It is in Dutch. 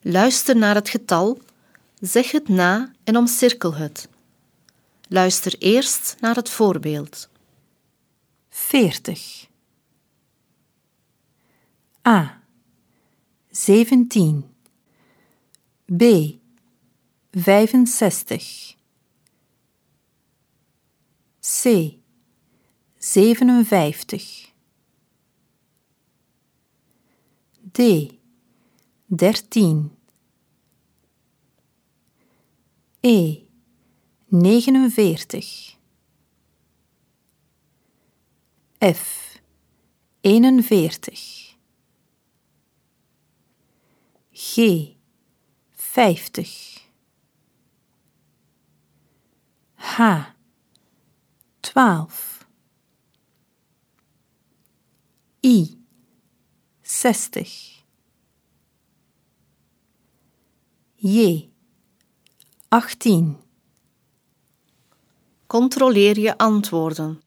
Luister naar het getal, zeg het na en omcirkel het. Luister eerst naar het voorbeeld. 40. A. 17. B. 65. C. 57. D. 13. E. 49. F. 41. G. 50. H. 12. I. 60. J. 18. Controleer je antwoorden.